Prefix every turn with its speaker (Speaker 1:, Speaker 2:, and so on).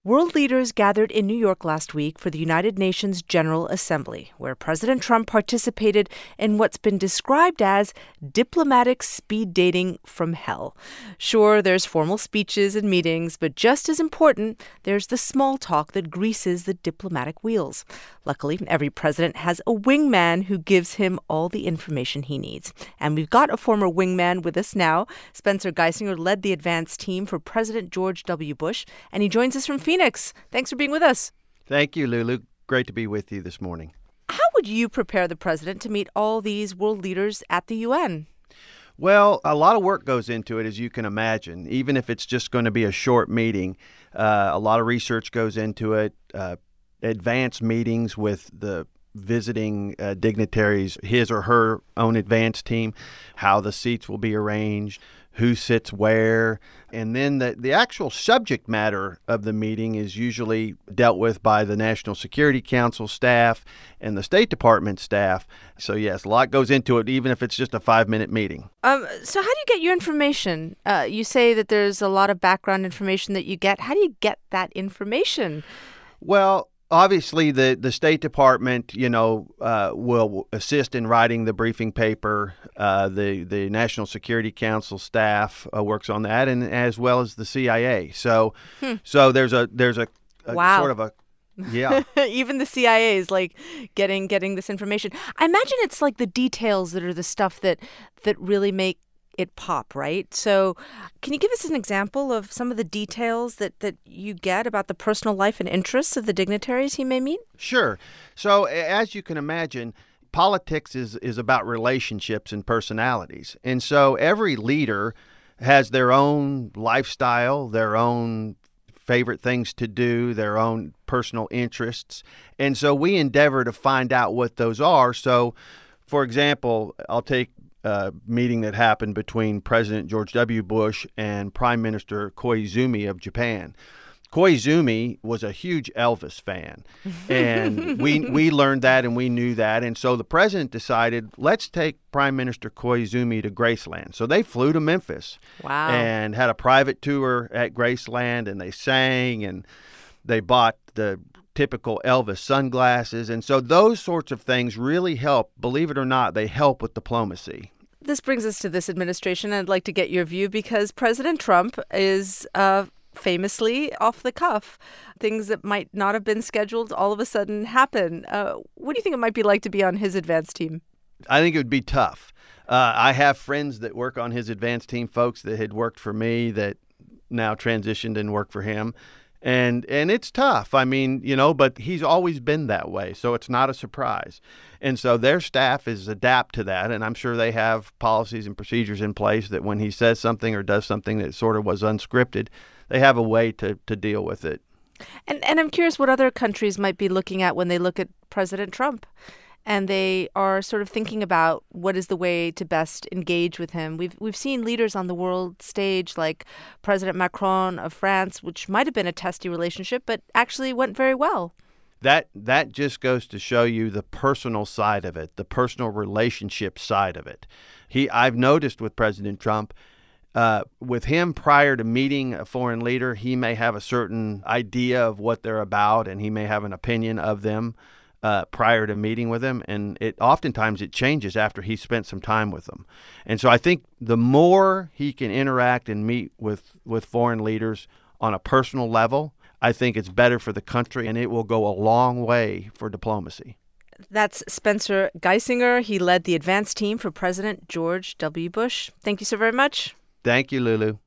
Speaker 1: World leaders gathered in New York last week for the United Nations General Assembly, where President Trump participated in what's been described as diplomatic speed dating from hell. Sure, there's formal speeches and meetings, but just as important, there's the small talk that greases the diplomatic wheels. Luckily, every president has a wingman who gives him all the information he needs. And we've got a former wingman with us now. Spencer Geisinger led the advance team for President George W. Bush, and he joins us from Phoenix. Thanks for being with us.
Speaker 2: Thank you, Lulu. Great to be with you this morning.
Speaker 1: How would you prepare the president to meet all these world leaders at the UN?
Speaker 2: Well, a lot of work goes into it, as you can imagine. Even if it's just going to be a short meeting, a lot of research goes into it, advanced meetings with the visiting dignitaries, his or her own advance team, how the seats will be arranged, who sits where, and then the actual subject matter of the meeting is usually dealt with by the National Security Council staff and the State Department staff. So, yes, a lot goes into it, even if it's just a 5-minute meeting.
Speaker 1: So how do you get your information? You say that there's a lot of background information that you get. How do you get that information?
Speaker 2: Well, obviously, the State Department, will assist in writing the briefing paper. The National Security Council staff works on that, and as well as the CIA. So there's a
Speaker 1: Wow.
Speaker 2: sort of a yeah.
Speaker 1: Even the CIA is like getting this information. I imagine it's like the details that are the stuff that really make it pop, right? So can you give us an example of some of the details that you get about the personal life and interests of the dignitaries he may meet?
Speaker 2: Sure. So as you can imagine, politics is about relationships and personalities. And so every leader has their own lifestyle, their own favorite things to do, their own personal interests. And so we endeavor to find out what those are. So, for example, I'll take meeting that happened between President George W. Bush and Prime Minister Koizumi of Japan. Koizumi was a huge Elvis fan, and we learned that and we knew that. And so the president decided, let's take Prime Minister Koizumi to Graceland. So they flew to Memphis.
Speaker 1: Wow.
Speaker 2: And had a private tour at Graceland, and they sang, and they bought the typical Elvis sunglasses. And so those sorts of things really help. Believe it or not, they help with diplomacy.
Speaker 1: This brings us to this administration. I'd like to get your view because President Trump is famously off the cuff. Things that might not have been scheduled all of a sudden happen. What do you think it might be like to be on his advance team?
Speaker 2: I think it would be tough. I have friends that work on his advance team, folks that had worked for me that now transitioned and work for him. And it's tough. I mean, but he's always been that way, so it's not a surprise. And so their staff is adapt to that, and I'm sure they have policies and procedures in place that when he says something or does something that sort of was unscripted, they have a way to deal with it.
Speaker 1: And I'm curious what other countries might be looking at when they look at President Trump. And they are sort of thinking about what is the way to best engage with him. We've seen leaders on the world stage like President Macron of France, which might have been a testy relationship, but actually went very well.
Speaker 2: That just goes to show you the personal side of it, the personal relationship side of it. I've noticed with President Trump, with him prior to meeting a foreign leader, he may have a certain idea of what they're about, and he may have an opinion of them prior to meeting with them, and oftentimes it changes after he spent some time with them. And so I think the more he can interact and meet with foreign leaders on a personal level, I think it's better for the country, and it will go a long way for diplomacy.
Speaker 1: That's Spencer Geisinger. He led the advance team for President George W. Bush. Thank you so very much.
Speaker 2: Thank you, Lulu.